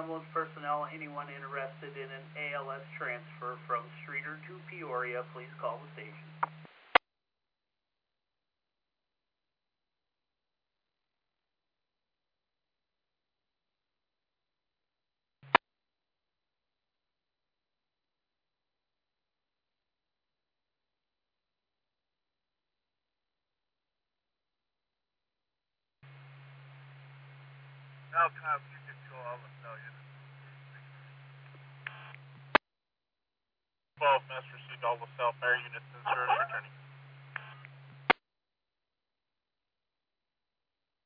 ambulance personnel, anyone interested in an ALS transfer from Streator to Peoria, please call the station. Now, Cobb, you control all the cell units. 12, Mass received all the cell fire units and service returning.